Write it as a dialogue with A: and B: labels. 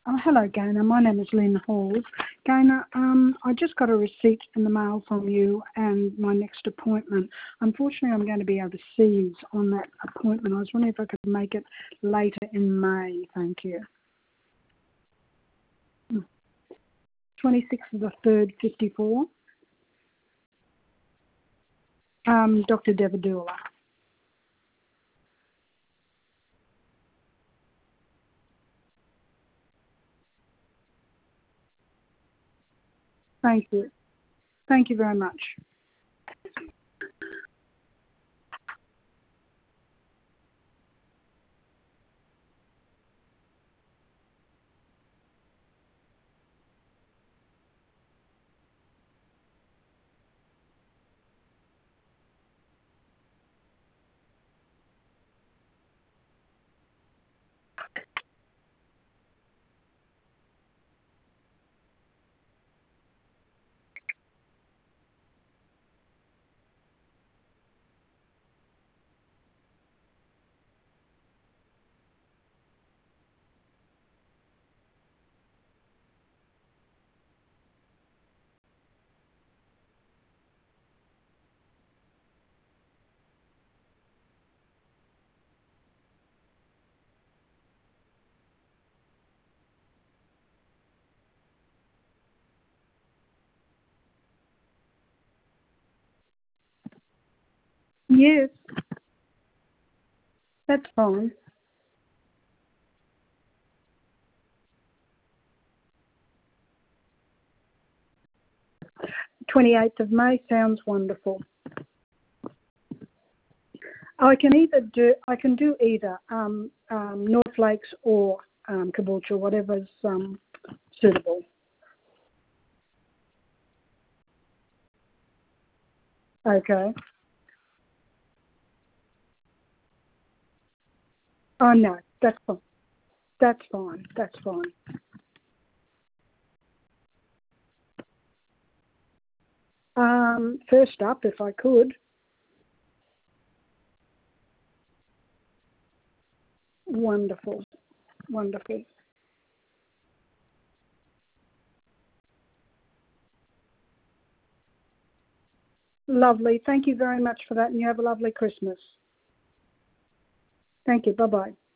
A: Hello, Gaynor. My name is Lynn Halls. Gaynor, I just got a receipt in the mail from you and my next appointment. Unfortunately, I'm going to be overseas on that appointment. I was wondering if I could make it later in May. Thank you. 26th of the 3rd, 54. Dr. Devadula. Thank you. Thank you very much. Yes, that's fine. 28th of May sounds wonderful. I can do either North Lakes or Caboolture, whatever's suitable. Okay. Oh no, that's fine. That's fine. That's fine. First up, if I could. Wonderful. Wonderful. Lovely. Thank you very much for that, and you have a lovely Christmas. Thank you. Bye-bye.